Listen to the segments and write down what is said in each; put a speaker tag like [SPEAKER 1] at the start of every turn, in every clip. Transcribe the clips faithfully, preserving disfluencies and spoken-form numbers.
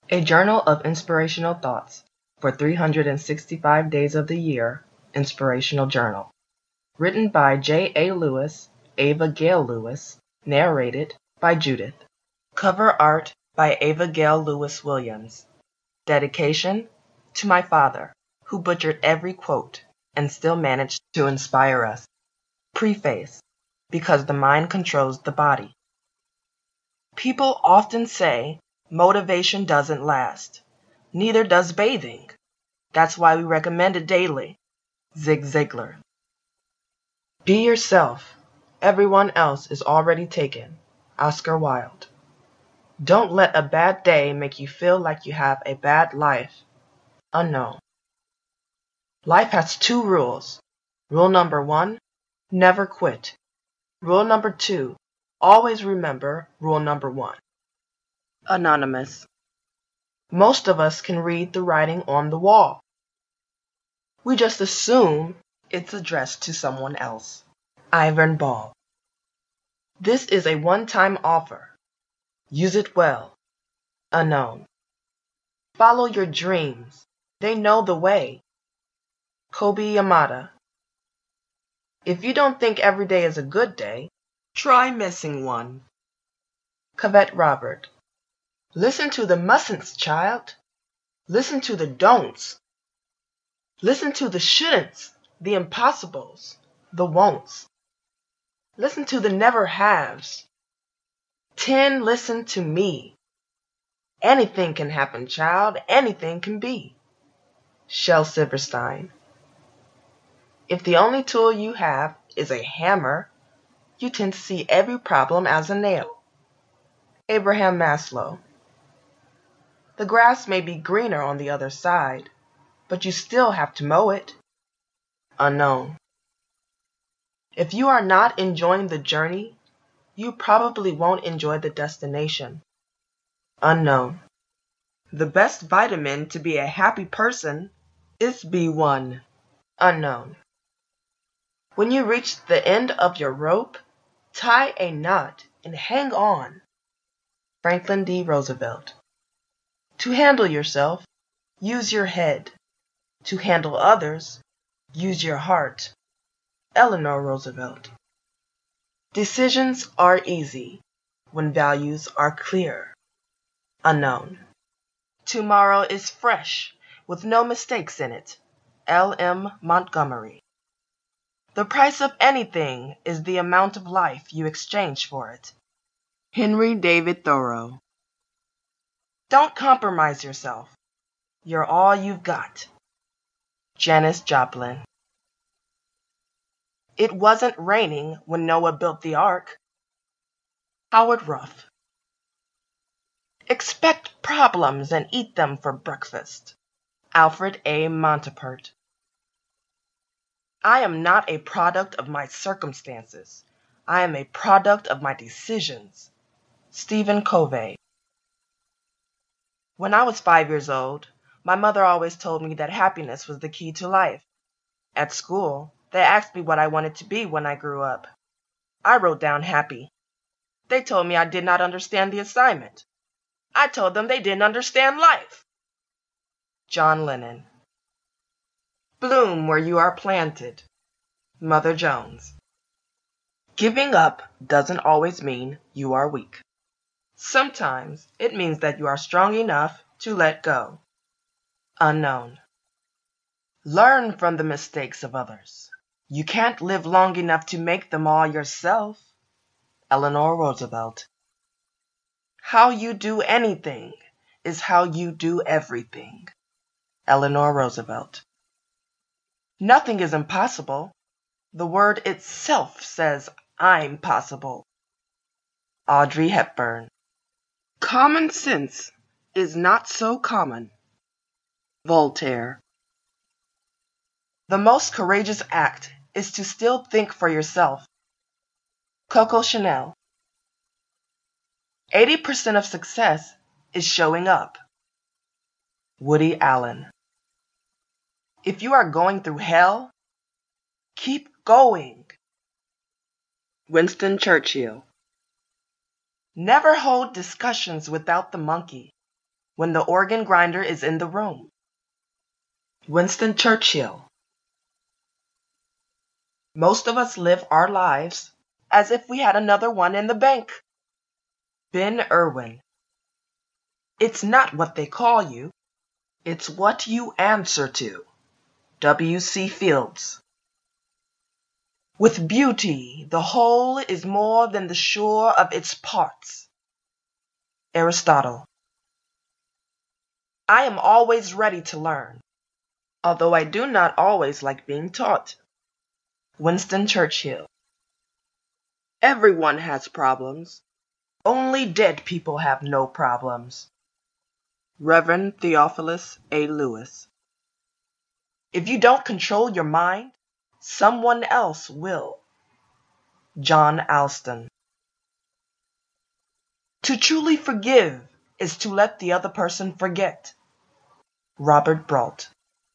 [SPEAKER 1] A journal of inspirational thoughts for three hundred sixty-five days of the year, Inspirational Journal. Written by J A. Lewis, Ava Gale Lewis, narrated by Judith. Cover art by Ava Gale Lewis Williams. Dedication to my father, who butchered every quote and still managed to inspire us. Preface, because the mind controls the body. People often say motivation doesn't last. Neither does bathing. That's why we recommend it daily. Zig Ziglar. Be yourself. Everyone else is already taken. Oscar Wilde. Don't let a bad day make you feel like you have a bad life. Unknown. Life has two rules. Rule number one, never quit. Rule number two, always remember rule number one. Anonymous. Most of us can read the writing on the wall. We just assume it's addressed to someone else. Ivan Ball. This is a one-time offer. Use it well. Unknown. Follow your dreams. They know the way. Kobe Yamada. If you don't think every day is a good day, try missing one. Cavett Robert. Listen to the mustn'ts, child. Listen to the don'ts. Listen to the shouldn'ts, the impossibles, the won'ts. Listen to the never haves. Ten, listen to me. Anything can happen, child. Anything can be. Shel Silverstein. If the only tool you have is a hammer, you tend to see every problem as a nail. Abraham Maslow. The grass may be greener on the other side, but you still have to mow it. Unknown. If you are not enjoying the journey, you probably won't enjoy the destination. Unknown. The best vitamin to be a happy person is B one. Unknown. When you reach the end of your rope, tie a knot and hang on. Franklin D. Roosevelt. To handle yourself, use your head. To handle others, use your heart. Eleanor Roosevelt. Decisions are easy when values are clear. Unknown. Tomorrow is fresh with no mistakes in it. L M Montgomery. The price of anything is the amount of life you exchange for it. Henry David Thoreau. Don't compromise yourself. You're all you've got. Janis Joplin. It wasn't raining when Noah built the ark. Howard Ruff. Expect problems and eat them for breakfast. Alfred A. Montapert. I am not a product of my circumstances. I am a product of my decisions. Stephen Covey. When I was five years old, my mother always told me that happiness was the key to life. At school, they asked me what I wanted to be when I grew up. I wrote down happy. They told me I did not understand the assignment. I told them they didn't understand life. John Lennon. Bloom where you are planted. Mother Jones. Giving up doesn't always mean you are weak. Sometimes it means that you are strong enough to let go. Unknown. Learn from the mistakes of others. You can't live long enough to make them all yourself. Eleanor Roosevelt. How you do anything is how you do everything. Eleanor Roosevelt. Nothing is impossible. The word itself says I'm possible. Audrey Hepburn. Common sense is not so common. Voltaire. The most courageous act is to still think for yourself. Coco Chanel. eighty percent of success is showing up. Woody Allen. If you are going through hell, keep going. Winston Churchill. Never hold discussions without the monkey. when the organ grinder is in the room. Winston Churchill. Most of us live our lives as if we had another one in the bank. Ben Irwin. It's not what they call you, it's what you answer to. W C Fields. With beauty, the whole is more than the sure of its parts. Aristotle. I am always ready to learn, although I do not always like being taught. Winston Churchill. Everyone has problems. Only dead people have no problems. Reverend Theophilus A. Lewis. If you don't control your mind, someone else will. John Alston. To truly forgive is to let the other person forget. Robert Brault.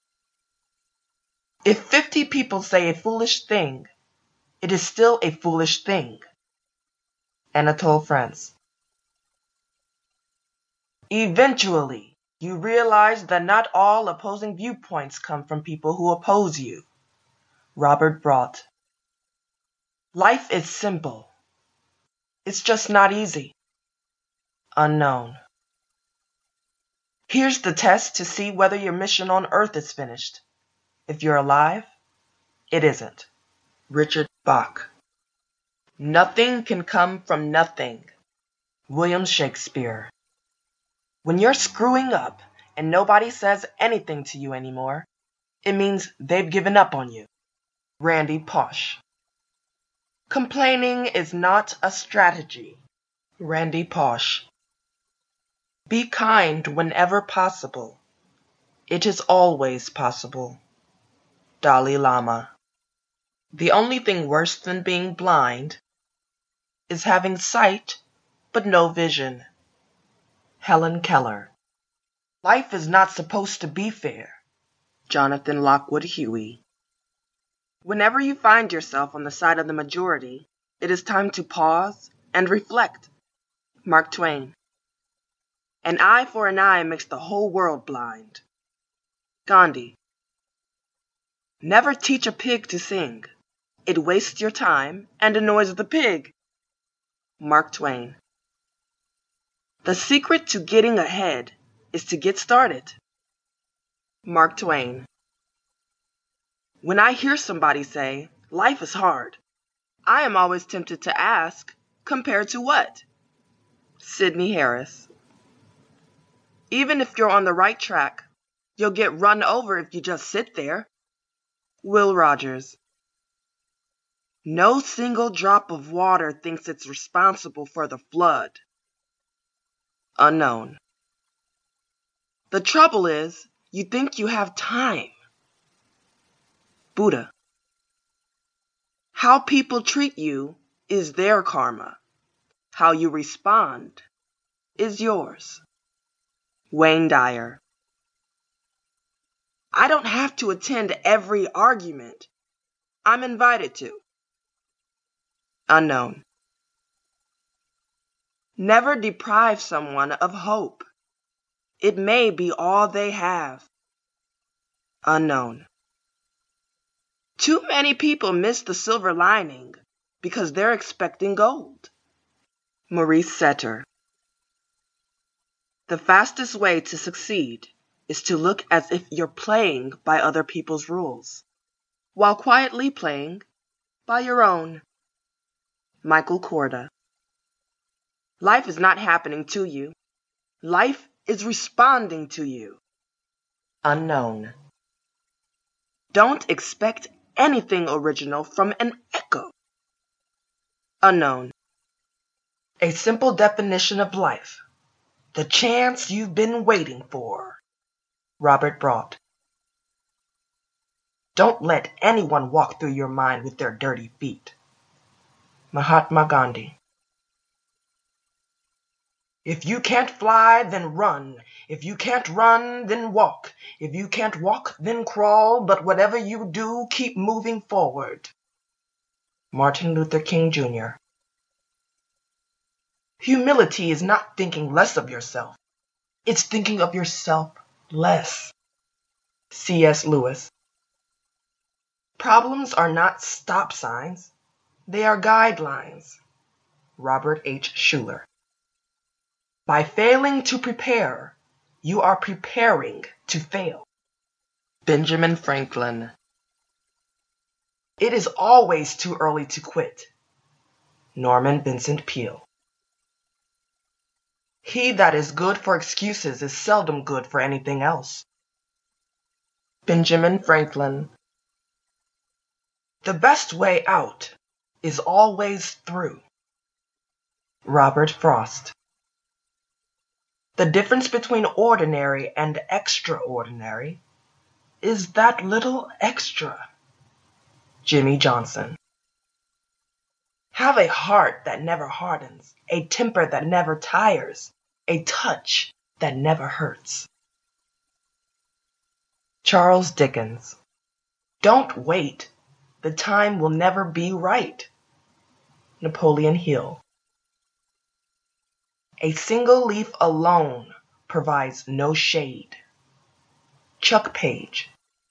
[SPEAKER 1] If fifty people say a foolish thing, it is still a foolish thing. Anatole France. Eventually, you realize that not all opposing viewpoints come from people who oppose you. Robert Brault. Life is simple. It's just not easy. Unknown. Here's the test to see whether your mission on Earth is finished. If you're alive, it isn't. Richard Bach. Nothing can come from nothing. William Shakespeare. When you're screwing up and nobody says anything to you anymore, it means they've given up on you. Randy Pausch. Complaining is not a strategy. Randy Pausch. Be kind whenever possible. It is always possible. Dalai Lama. The only thing worse than being blind is having sight but no vision. Helen Keller. Life is not supposed to be fair. Jonathan Lockwood Huey. Whenever you find yourself on the side of the majority, it is time to pause and reflect. Mark Twain. An eye for an eye makes the whole world blind. Gandhi. Never teach a pig to sing. It wastes your time and annoys the pig. Mark Twain. The secret to getting ahead is to get started. Mark Twain. When I hear somebody say, life is hard, I am always tempted to ask, compared to what? Sidney Harris. Even if you're on the right track, you'll get run over if you just sit there. Will Rogers. No single drop of water thinks it's responsible for the flood. Unknown. The trouble is, you think you have time. Buddha. How people treat you is their karma. How you respond is yours. Wayne Dyer. I don't have to attend every argument. I'm invited to. Unknown. Never deprive someone of hope. It may be all they have. Unknown. Too many people miss the silver lining because they're expecting gold. Maurice Setter. The fastest way to succeed is to look as if you're playing by other people's rules, while quietly playing by your own. Michael Korda. Life is not happening to you. Life is responding to you. Unknown. Don't expect anything original from an echo. Unknown. A simple definition of life. The chance you've been waiting for. Robert Brault. Don't let anyone walk through your mind with their dirty feet. Mahatma Gandhi. If you can't fly, then run. If you can't run, then walk. If you can't walk, then crawl. But whatever you do, keep moving forward. Martin Luther King Junior Humility is not thinking less of yourself. It's thinking of yourself less. C S Lewis. Problems are not stop signs. They are guidelines. Robert H. Schuller. By failing to prepare, you are preparing to fail. Benjamin Franklin. It is always too early to quit. Norman Vincent Peale. He that is good for excuses is seldom good for anything else. Benjamin Franklin. The best way out is always through. Robert Frost. The difference between ordinary and extraordinary is that little extra. Jimmy Johnson. Have a heart that never hardens, a temper that never tires, a touch that never hurts. Charles Dickens. Don't wait. The time will never be right. Napoleon Hill. A single leaf alone provides no shade. Chuck Page.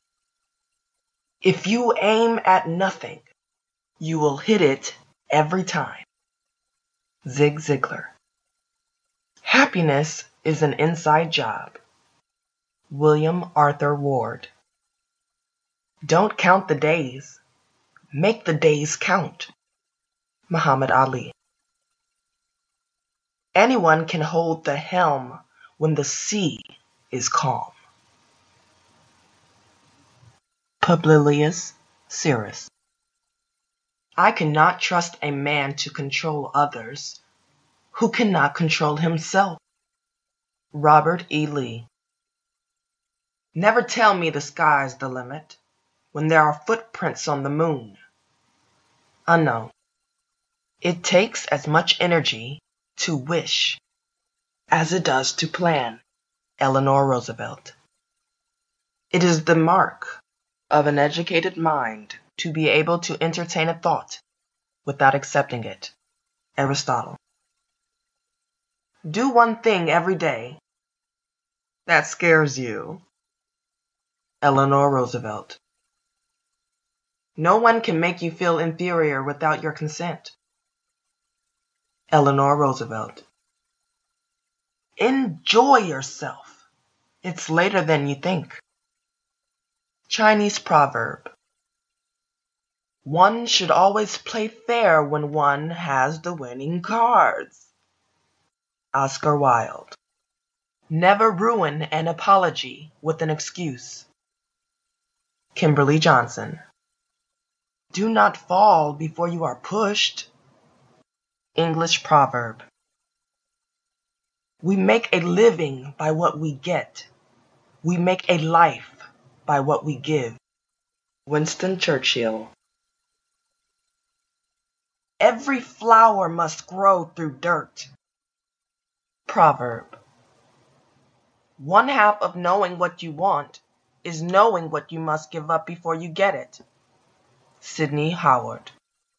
[SPEAKER 1] If you aim at nothing, you will hit it every time. Zig Ziglar. Happiness is an inside job. William Arthur Ward. Don't count the days. Make the days count. Muhammad Ali. Anyone can hold the helm when the sea is calm. Publilius Syrus. I cannot trust a man to control others who cannot control himself. Robert E. Lee. Never tell me the sky's the limit when there are footprints on the moon. Unknown. It takes as much energy to wish as it does to plan. Eleanor Roosevelt. It is the mark of an educated mind to be able to entertain a thought without accepting it. Aristotle. Do one thing every day that scares you. Eleanor Roosevelt. No one can make you feel inferior without your consent. Eleanor Roosevelt. Enjoy yourself. It's later than you think. Chinese proverb. One should always play fair when one has the winning cards. Oscar Wilde. Never ruin an apology with an excuse. Kimberly Johnson. Do not fall before you are pushed. English proverb. We make a living by what we get. We make a life by what we give. Winston Churchill. Every flower must grow through dirt. Proverb. One half of knowing what you want is knowing what you must give up before you get it. Sidney Howard.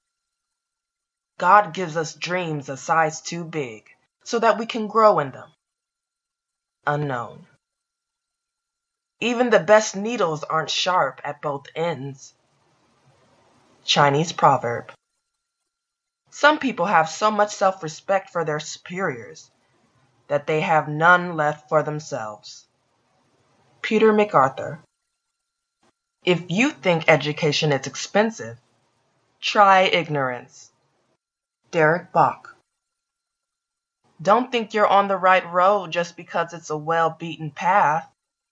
[SPEAKER 1] God gives us dreams a size too big so that we can grow in them. Unknown. Even the best needles aren't sharp at both ends. Chinese proverb. Some people have so much self-respect for their superiors that they have none left for themselves. Peter MacArthur. If you think education is expensive, try ignorance. Derek Bach. Don't think you're on the right road just because it's a well-beaten path.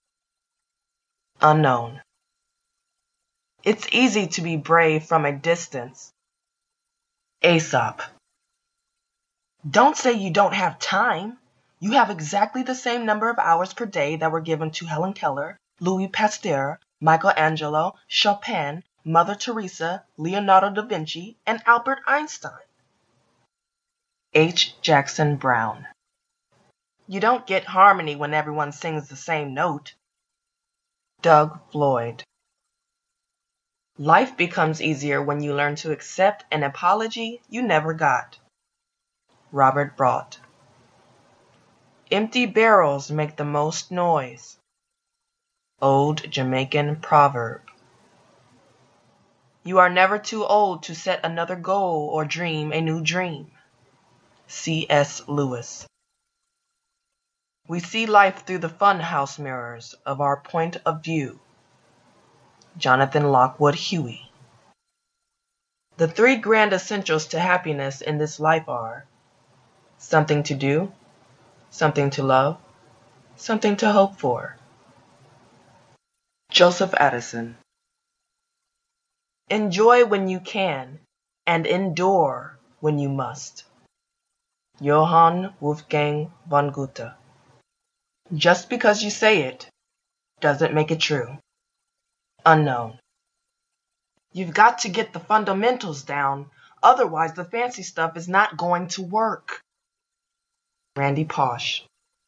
[SPEAKER 1] Unknown. It's easy to be brave from a distance. Aesop. Don't say you don't have time. You have exactly the same number of hours per day that were given to Helen Keller, Louis Pasteur, Michelangelo, Chopin, Mother Teresa, Leonardo da Vinci, and Albert Einstein. H. Jackson Brown. You don't get harmony when everyone sings the same note. Doug Floyd. Life becomes easier when you learn to accept an apology you never got. Robert Brault. Empty barrels make the most noise. Old Jamaican proverb. You are never too old to set another goal or dream a new dream. C S Lewis. We see life through the fun house mirrors of our point of view. Jonathan Lockwood Huey. The three grand essentials to happiness in this life are something to do, something to love, something to hope for. Joseph Addison. Enjoy when you can, and endure when you must. Johann Wolfgang von Goethe. Just because you say it doesn't make it true. Unknown. You've got to get the fundamentals down, otherwise the fancy stuff is not going to work. Randy Pausch.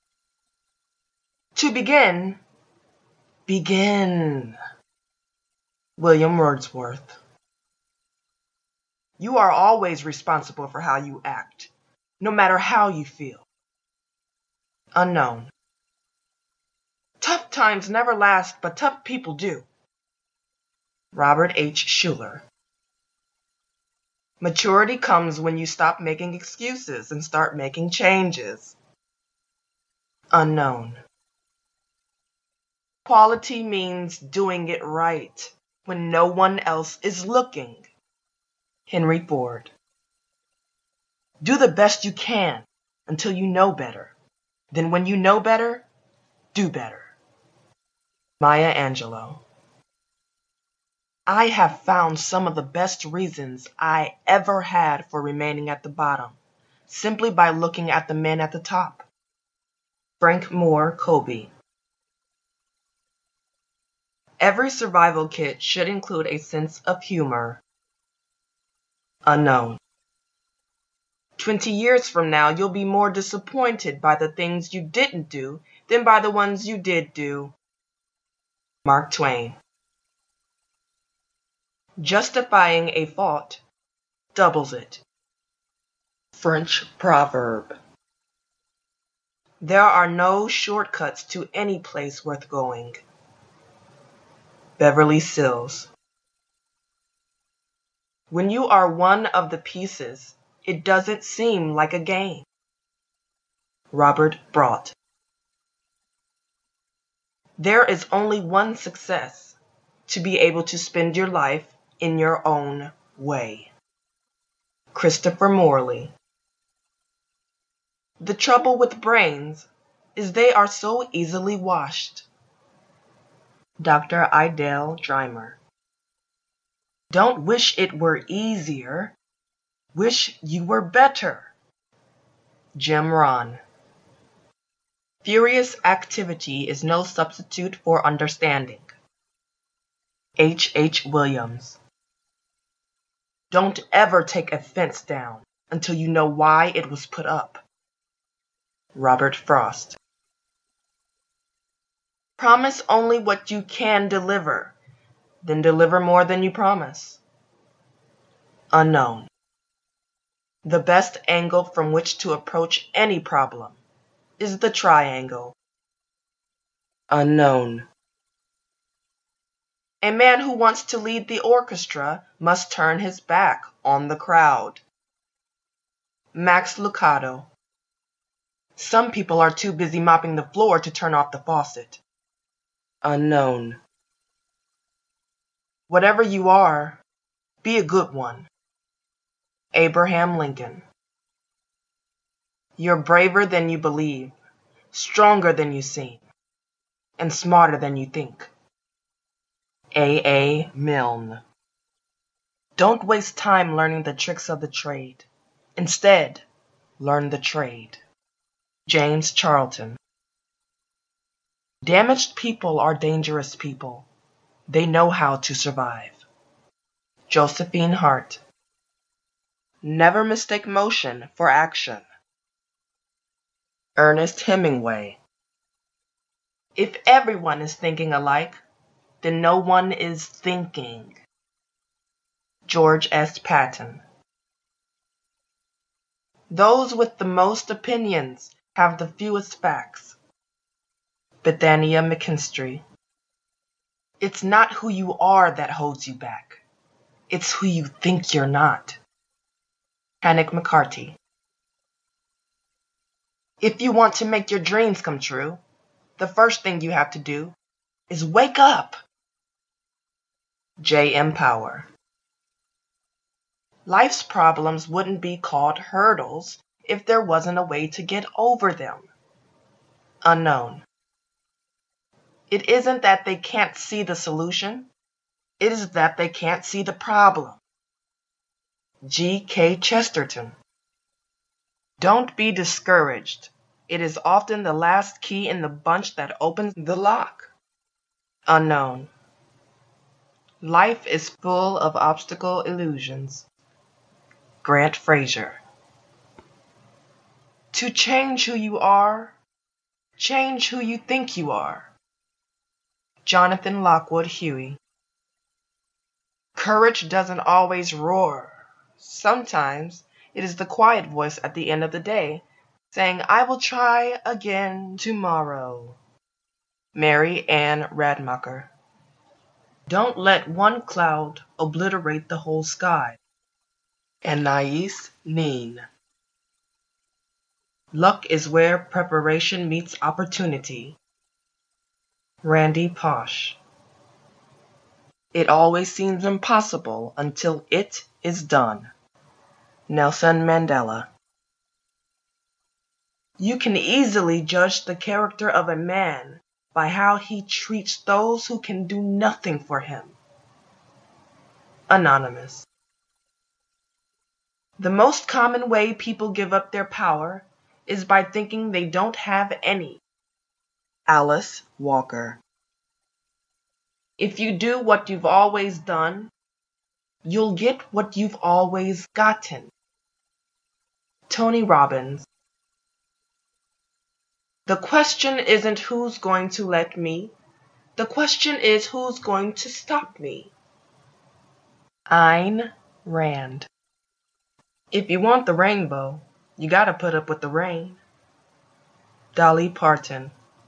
[SPEAKER 1] To begin, begin. William Wordsworth. You are always responsible for how you act, no matter how you feel. Unknown. Tough times never last, but tough people do. Robert H. Schuller. Maturity comes when you stop making excuses and start making changes. Unknown. Quality means doing it right when no one else is looking. Henry Ford. Do the best you can until you know better. Then when you know better, do better. Maya Angelou. I have found some of the best reasons I ever had for remaining at the bottom, simply by looking at the men at the top. Frank Moore Covey. Every survival kit should include a sense of humor. Unknown. Twenty years from now, you'll be more disappointed by the things you didn't do than by the ones you did do. Mark Twain. Justifying a fault doubles it. French proverb. There are no shortcuts to any place worth going. Beverly Sills. When you are one of the pieces, it doesn't seem like a game. Robert Brault. There is only one success, to be able to spend your life in your own way. Christopher Morley. The trouble with brains is they are so easily washed. Doctor Idell Dreimer. Don't wish it were easier. Wish you were better. Jim Rohn. Furious activity is no substitute for understanding. H. H. Williams. Don't ever take a fence down until you know why it was put up. Robert Frost. Promise only what you can deliver, then deliver more than you promise. Unknown. The best angle from which to approach any problem is the triangle. Unknown. A man who wants to lead the orchestra must turn his back on the crowd. Max Lucado. Some people are too busy mopping the floor to turn off the faucet. Unknown. Whatever you are, be a good one. Abraham Lincoln. You're braver than you believe, stronger than you seem, and smarter than you think. A. A. Milne. Don't waste time learning the tricks of the trade. Instead, learn the trade. James Charlton. Damaged people are dangerous people. They know how to survive. Josephine Hart. Never mistake motion for action. Ernest Hemingway. If everyone is thinking alike, then no one is thinking. George S. Patton. Those with the most opinions have the fewest facts. Bethania McKinstry. It's not who you are that holds you back. It's who you think you're not. Hannick McCarty. If you want to make your dreams come true, the first thing you have to do is wake up. J M Power. Life's problems wouldn't be called hurdles if there wasn't a way to get over them. Unknown. It isn't that they can't see the solution, it is that they can't see the problem. G K Chesterton. Don't be discouraged. It is often the last key in the bunch that opens the lock. Unknown. Life is full of obstacle illusions. Grant Fraser. To change who you are, change who you think you are. Jonathan Lockwood Huey. Courage doesn't always roar. Sometimes it is the quiet voice at the end of the day saying, I will try again tomorrow. Mary Ann Radmacher. Don't let one cloud obliterate the whole sky. Anais Nin. Luck is where preparation meets opportunity. Randy Pausch. It always seems impossible until it is done. Nelson Mandela. You can easily judge the character of a man by how he treats those who can do nothing for him. Anonymous. The most common way people give up their power is by thinking they don't have any. Alice Walker. If you do what you've always done, you'll get what you've always gotten. Tony Robbins. The question isn't who's going to let me. The question is who's going to stop me. Ayn Rand. If you want the rainbow, you gotta put up with the rain. Dolly Parton.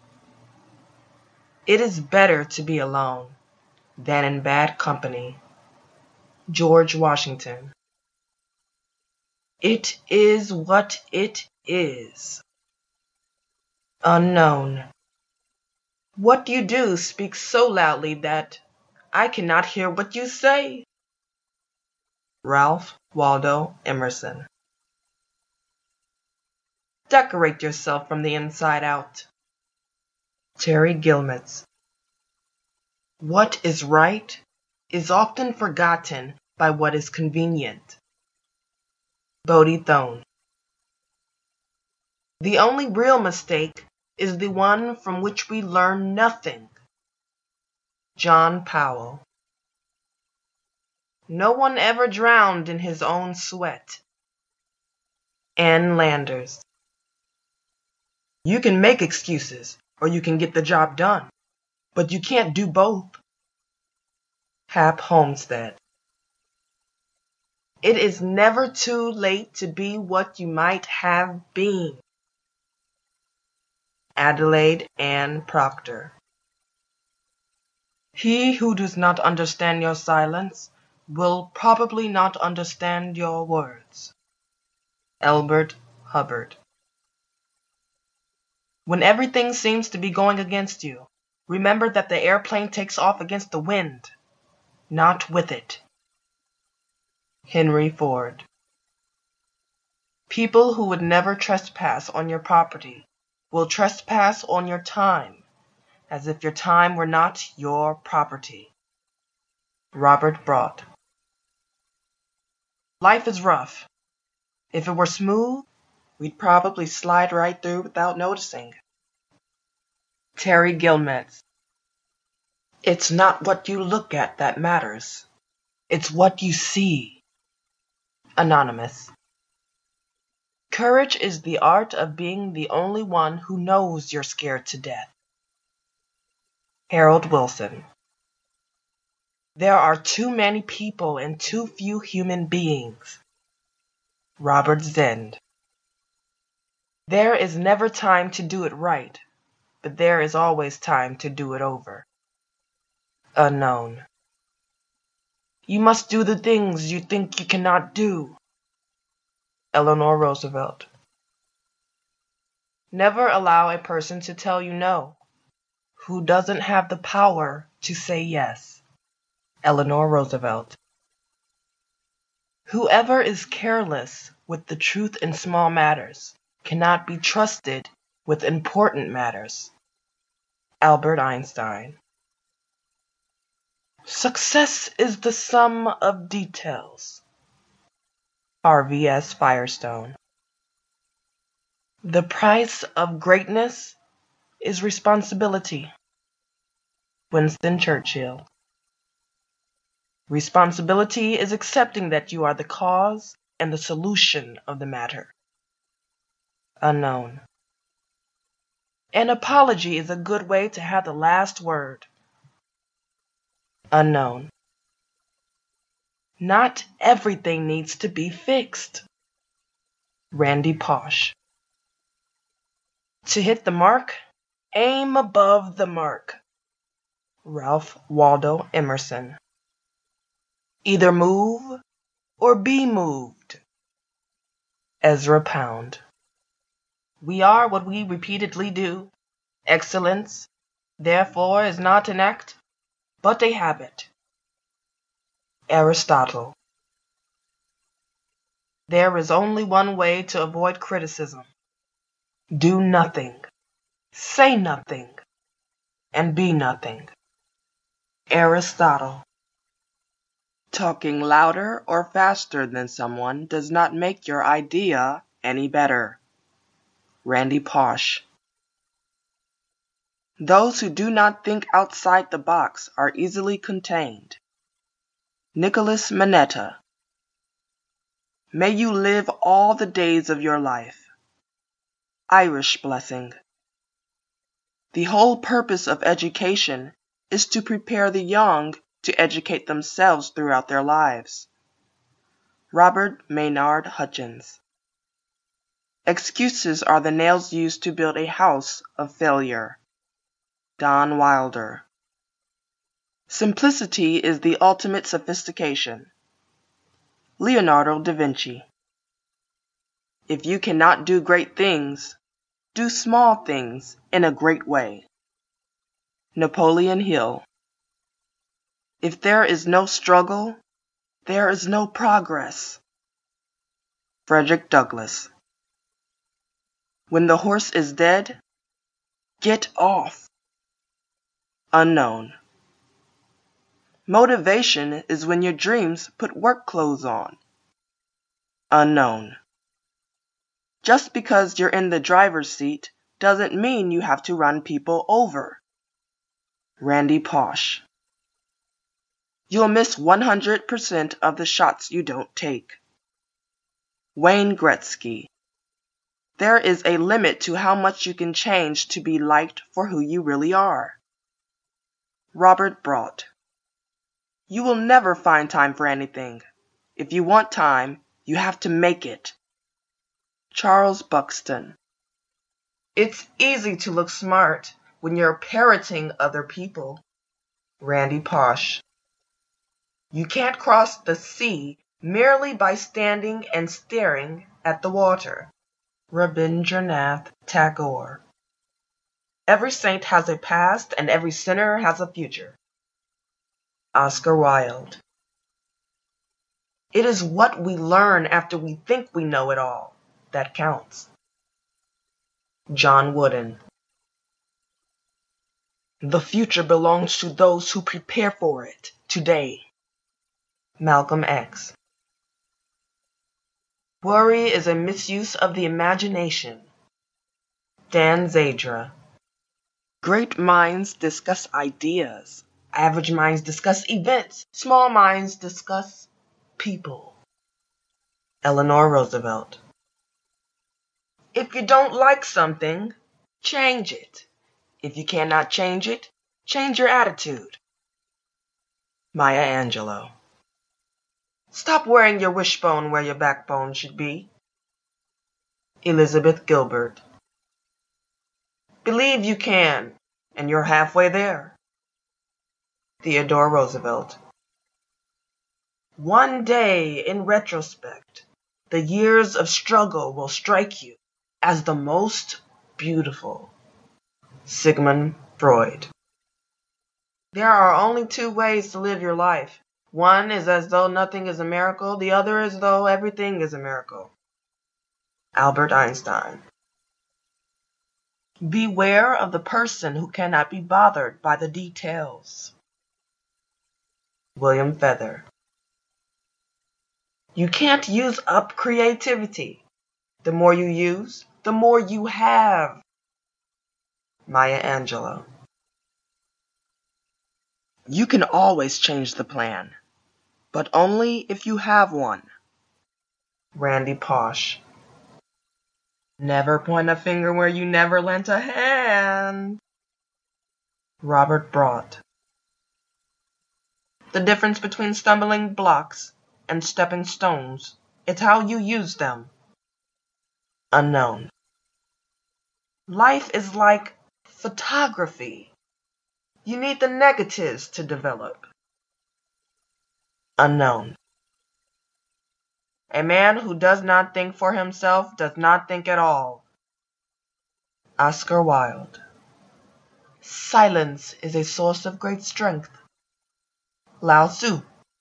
[SPEAKER 1] It is better to be alone than in bad company. George Washington. It is what it is. Unknown. What you do speaks so loudly that I cannot hear what you say. Ralph Waldo Emerson. Decorate yourself from the inside out. Terry Gilmetz. What is right is often forgotten by what is convenient. Bodie Thone. The only real mistake is the one from which we learn nothing. John Powell. No one ever drowned in his own sweat. Ann Landers. You can make excuses or you can get the job done, but you can't do both. Hap Homestead. It is never too late to be what you might have been. Adelaide Ann Proctor. He who does not understand your silence will probably not understand your words. Elbert Hubbard. When everything seems to be going against you, remember that the airplane takes off against the wind, not with it. Henry Ford. People who would never trespass on your property will trespass on your time, as if your time were not your property. Robert Broad. Life is rough. If it were smooth, we'd probably slide right through without noticing. Terry Gilmetz. It's not what you look at that matters. It's what you see. Anonymous. Courage is the art of being the only one who knows you're scared to death. Harold Wilson. There are too many people and too few human beings. Robert Zend. There is never time to do it right, but there is always time to do it over. Unknown. You must do the things you think you cannot do. Eleanor Roosevelt. Never allow a person to tell you no who doesn't have the power to say yes. Eleanor Roosevelt. Whoever is careless with the truth in small matters cannot be trusted with important matters. Albert Einstein. Success is the sum of details. Harvey S. Firestone. The price of greatness is responsibility. Winston Churchill. Responsibility is accepting that you are the cause and the solution of the matter. Unknown. An apology is a good way to have the last word. Unknown. Not everything needs to be fixed. Randy Pausch. To hit the mark, aim above the mark. Ralph Waldo Emerson. Either move or be moved. Ezra Pound. We are what we repeatedly do. Excellence, therefore, is not an act, but a habit. Aristotle. There is only one way to avoid criticism. Do nothing, say nothing, and be nothing. Aristotle. Talking louder or faster than someone does not make your idea any better. Randy Pausch. Those who do not think outside the box are easily contained. Nicholas Mineta. May you live all the days of your life. Irish Blessing. The whole purpose of education is to prepare the young to educate themselves throughout their lives. Robert Maynard Hutchins. Excuses are the nails used to build a house of failure. Don Wilder. Simplicity is the ultimate sophistication. Leonardo da Vinci. If you cannot do great things, do small things in a great way. Napoleon Hill. If there is no struggle, there is no progress. Frederick Douglass. When the horse is dead, get off. Unknown. Motivation is when your dreams put work clothes on. Unknown. Just because you're in the driver's seat doesn't mean you have to run people over. Randy Pausch. You'll miss one hundred percent of the shots you don't take. Wayne Gretzky. There is a limit to how much you can change to be liked for who you really are. Robert Brault. You will never find time for anything. If you want time, you have to make it. Charles Buxton. It's easy to look smart when you're parroting other people. Randy Pausch. You can't cross the sea merely by standing and staring at the water. Rabindranath Tagore. Every saint has a past and every sinner has a future. Oscar Wilde. It is what we learn after we think we know it all that counts. John Wooden. The future belongs to those who prepare for it today. Malcolm X. Worry is a misuse of the imagination. Dan Zadra. Great minds discuss ideas. Average minds discuss events. Small minds discuss people. Eleanor Roosevelt. If you don't like something, change it. If you cannot change it, change your attitude. Maya Angelou. Stop wearing your wishbone where your backbone should be. Elizabeth Gilbert. Believe you can, and you're halfway there. Theodore Roosevelt. One day, in retrospect, the years of struggle will strike you as the most beautiful. Sigmund Freud. There are only two ways to live your life. One is as though nothing is a miracle, the other as though everything is a miracle. Albert Einstein. Beware of the person who cannot be bothered by the details. William Feather. You can't use up creativity. The more you use, the more you have. Maya Angelou. You can always change the plan, but only if you have one. Randy Pausch. Never point a finger where you never lent a hand. Robert Brault. The difference between stumbling blocks and stepping stones is how you use them. Unknown. Life is like photography. You need the negatives to develop. Unknown. A man who does not think for himself does not think at all. Oscar Wilde. Silence is a source of great strength. Lao Tzu.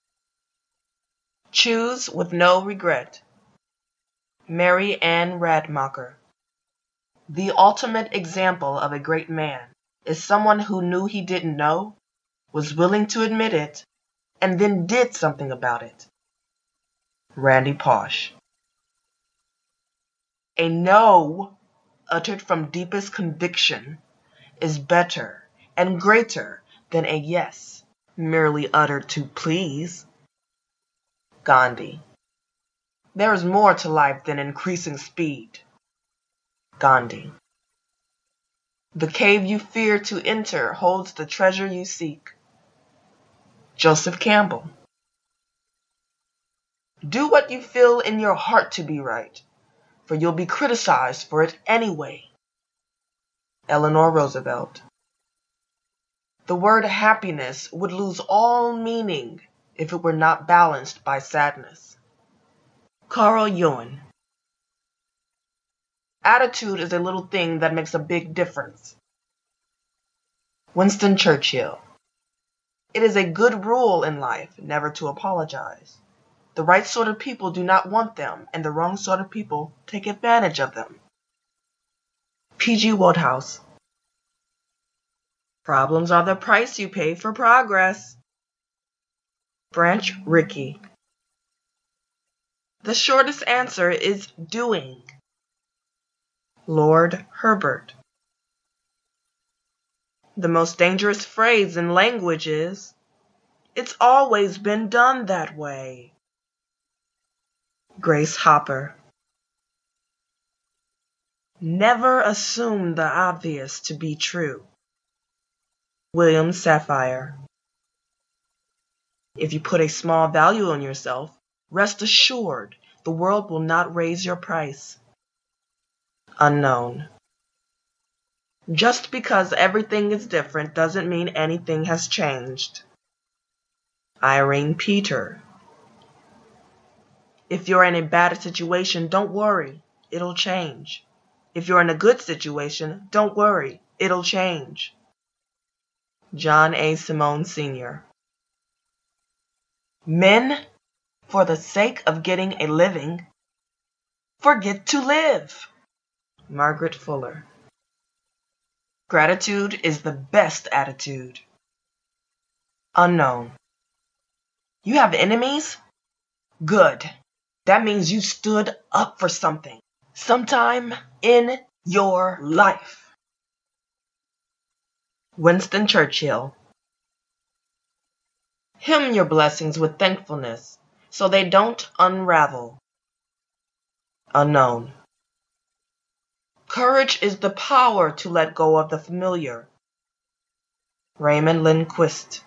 [SPEAKER 1] Choose with no regret. Mary Ann Radmacher. The ultimate example of a great man is someone who knew he didn't know, was willing to admit it, and then did something about it. Randy Pausch. A no uttered from deepest conviction is better and greater than a yes merely uttered to please. Gandhi. There is more to life than increasing speed. Gandhi. The cave you fear to enter holds the treasure you seek. Joseph Campbell. Do what you feel in your heart to be right, for you'll be criticized for it anyway. Eleanor Roosevelt. The word happiness would lose all meaning if it were not balanced by sadness. Carl Jung. Attitude is a little thing that makes a big difference. Winston Churchill. It is a good rule in life never to apologize. The right sort of people do not want them, and the wrong sort of people take advantage of them. P G Wodehouse. Problems are the price you pay for progress. Branch Rickey. The shortest answer is doing. Lord Herbert. The most dangerous phrase in language is, "It's always been done that way." Grace Hopper. Never assume the obvious to be true. William Safire. If you put a small value on yourself, rest assured the world will not raise your price. Unknown. Just because everything is different doesn't mean anything has changed. Irene Peter. If you're in a bad situation, don't worry, it'll change. If you're in a good situation, don't worry, it'll change. John A. Simone Senior Men, for the sake of getting a living, forget to live. Margaret Fuller. Gratitude is the best attitude. Unknown. You have enemies? Good. That means you stood up for something, sometime in your life. Winston Churchill. Hymn your blessings with thankfulness, so they don't unravel. Unknown. Courage is the power to let go of the familiar. Raymond Lindquist.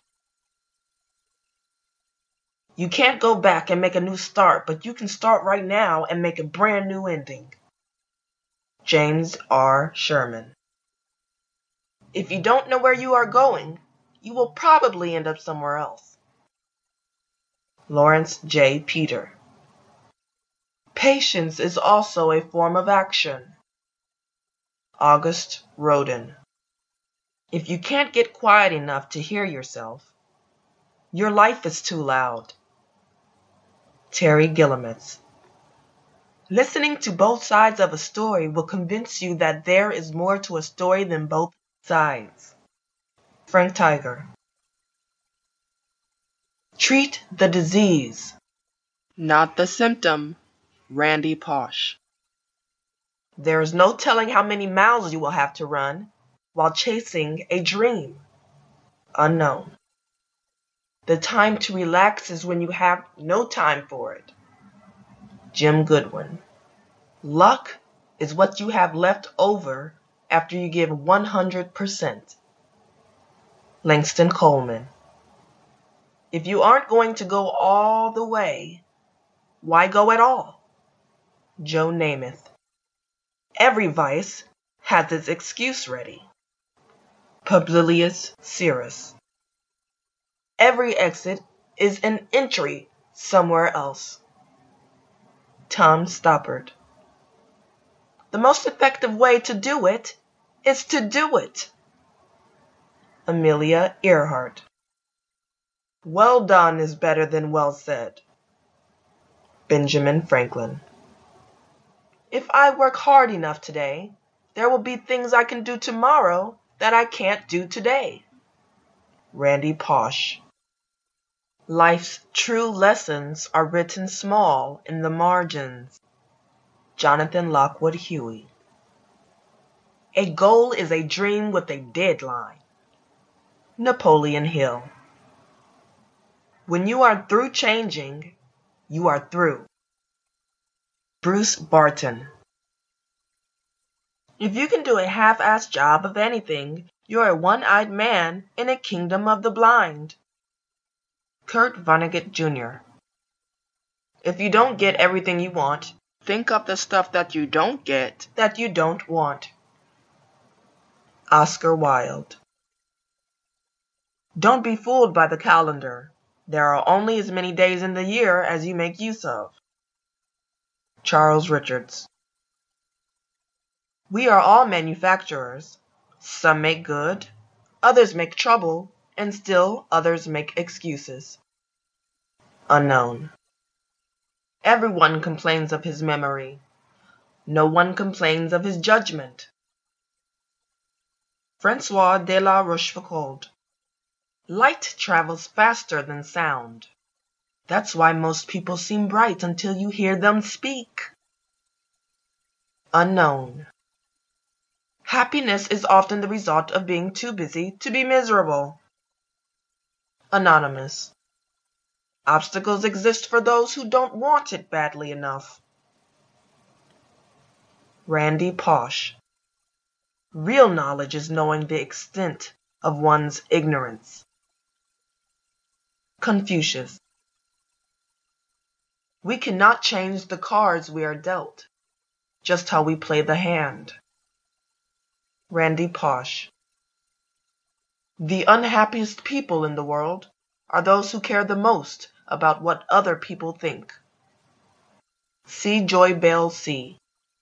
[SPEAKER 1] You can't go back and make a new start, but you can start right now and make a brand new ending. James R. Sherman. If you don't know where you are going, you will probably end up somewhere else. Lawrence J. Peter. Patience is also a form of action. August Rodin. If you can't get quiet enough to hear yourself, your life is too loud. Terry Gilliamitz. Listening to both sides of a story will convince you that there is more to a story than both sides. Frank Tiger. Treat the disease, not the symptom. Randy Pausch. There is no telling how many miles you will have to run while chasing a dream. Unknown. The time to relax is when you have no time for it. Jim Goodwin. Luck is what you have left over after you give one hundred percent. Langston Coleman. If you aren't going to go all the way, why go at all? Joe Namath. Every vice has its excuse ready. Publilius Syrus. Every exit is an entry somewhere else. Tom Stoppard. The most effective way to do it is to do it. Amelia Earhart. Well done is better than well said. Benjamin Franklin. If I work hard enough today, there will be things I can do tomorrow that I can't do today. Randy Pausch. Life's true lessons are written small in the margins. Jonathan Lockwood Huey. A goal is a dream with a deadline. Napoleon Hill. When you are through changing, you are through. Bruce Barton. If you can do a half-assed job of anything, you're a one-eyed man in a kingdom of the blind. Kurt Vonnegut Junior If you don't get everything you want, think of the stuff that you don't get that you don't want. Oscar Wilde. Don't be fooled by the calendar. There are only as many days in the year as you make use of. Charles Richards. We are all manufacturers. Some make good, others make trouble, and still others make excuses. Unknown. Everyone complains of his memory. No one complains of his judgment. Francois de la Rochefoucauld. Light travels faster than sound. That's why most people seem bright until you hear them speak. Unknown. Happiness is often the result of being too busy to be miserable. Anonymous. Obstacles exist for those who don't want it badly enough. Randy Pausch. Real knowledge is knowing the extent of one's ignorance. Confucius. We cannot change the cards we are dealt, just how we play the hand. Randy Pausch. The unhappiest people in the world are those who care the most about what other people think. C. Joy Bell C.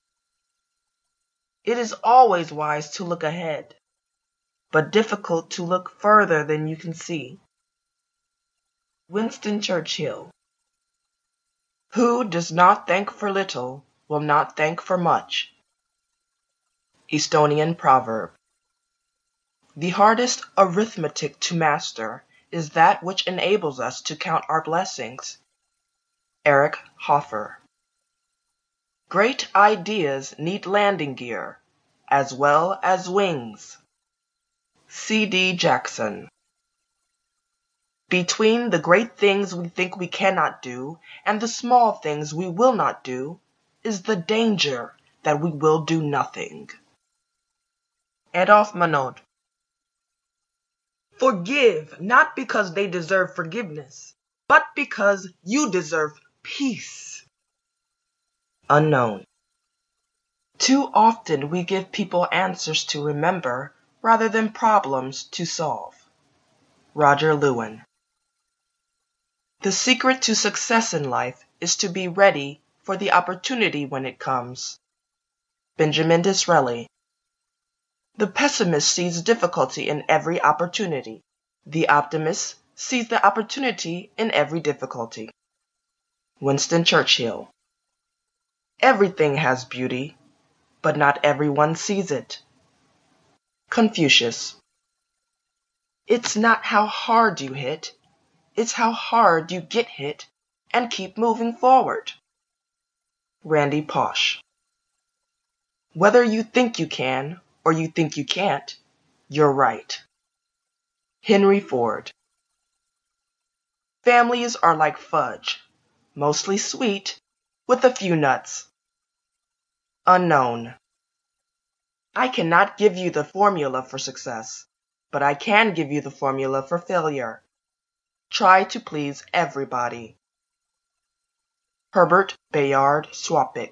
[SPEAKER 1] It is always wise to look ahead, but difficult to look further than you can see. Winston Churchill. Who does not thank for little will not thank for much. Estonian proverb. The hardest arithmetic to master is that which enables us to count our blessings. Eric Hoffer. Great ideas need landing gear, as well as wings. C D Jackson. Between the great things we think we cannot do and the small things we will not do is the danger that we will do nothing. Adolphe Monod. Forgive not because they deserve forgiveness, but because you deserve peace. Unknown. Too often we give people answers to remember rather than problems to solve. Roger Lewin. The secret to success in life is to be ready for the opportunity when it comes. Benjamin Disraeli. The pessimist sees difficulty in every opportunity. The optimist sees the opportunity in every difficulty. Winston Churchill. Everything has beauty, but not everyone sees it. Confucius. It's not how hard you hit, it's how hard you get hit and keep moving forward. Randy Pausch. Whether you think you can or you think you can't, you're right. Henry Ford. Families are like fudge, mostly sweet, with a few nuts. Unknown. I cannot give you the formula for success, but I can give you the formula for failure. Try to please everybody. Herbert Bayard Swapik.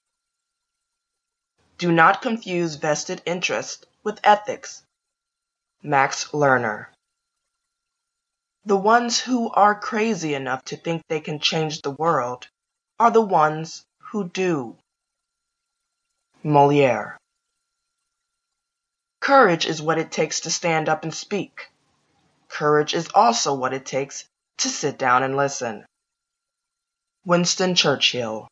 [SPEAKER 1] Do not confuse vested interest with ethics. Max Lerner. The ones who are crazy enough to think they can change the world are the ones who do. Molière. Courage is what it takes to stand up and speak. Courage is also what it takes to sit down and listen. Winston Churchill.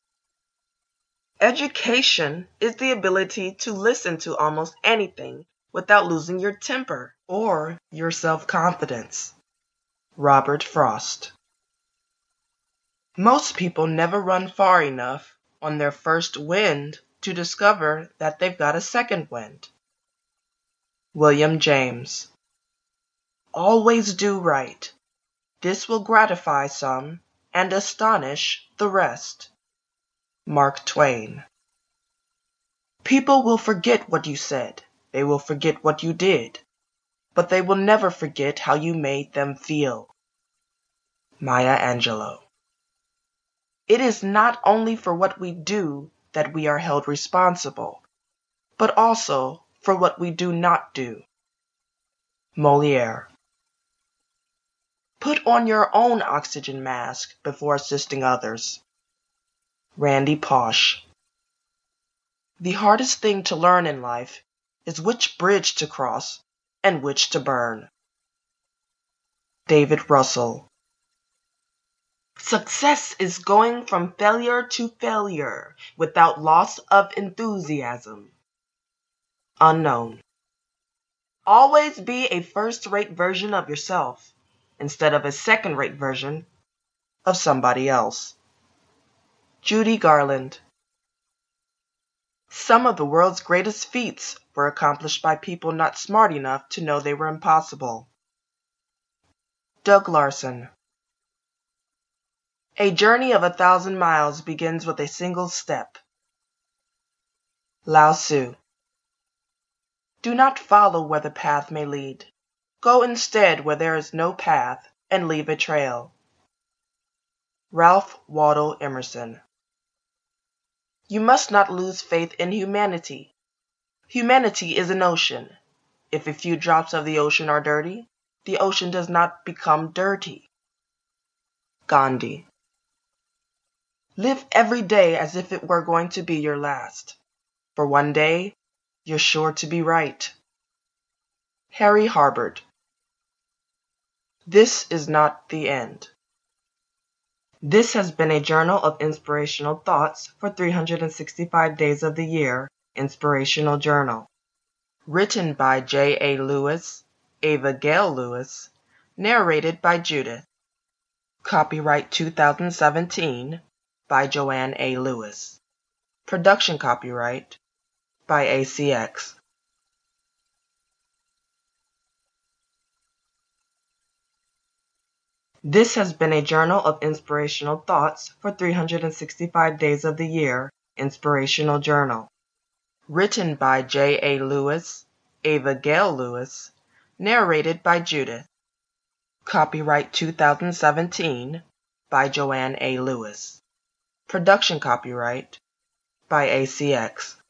[SPEAKER 1] Education is the ability to listen to almost anything without losing your temper or your self-confidence. Robert Frost. Most people never run far enough on their first wind to discover that they've got a second wind. William James. Always do right. This will gratify some and astonish the rest. Mark Twain. People will forget what you said. They will forget what you did. But they will never forget how you made them feel. Maya Angelou. It is not only for what we do that we are held responsible, but also for what we do not do. Molière. Put on your own oxygen mask before assisting others. Randy Pausch. The hardest thing to learn in life is which bridge to cross and which to burn. David Russell. Success is going from failure to failure without loss of enthusiasm. Unknown. Always be a first-rate version of yourself instead of a second-rate version of somebody else. Judy Garland. Some of the world's greatest feats were accomplished by people not smart enough to know they were impossible. Doug Larson. A journey of a thousand miles begins with a single step. Lao Tzu. Do not follow where the path may lead. Go instead where there is no path and leave a trail. Ralph Waldo Emerson. You must not lose faith in humanity. Humanity is an ocean. If a few drops of the ocean are dirty, the ocean does not become dirty. Gandhi. Live every day as if it were going to be your last. For one day, you're sure to be right. Harry Harbert. This is not the end. This has been a journal of inspirational thoughts for three hundred sixty-five days of the year, Inspirational Journal. Written by J A Lewis, Ava Gale Lewis, narrated by Judith. Copyright two thousand seventeen by Joanne A. Lewis. Production copyright by A C X. This has been a journal of inspirational thoughts for three hundred sixty-five days of the year, Inspirational Journal. Written by J A Lewis, Ava Gale Lewis, narrated by Judith. Copyright two thousand seventeen by Joanne A. Lewis. Production copyright by A C X.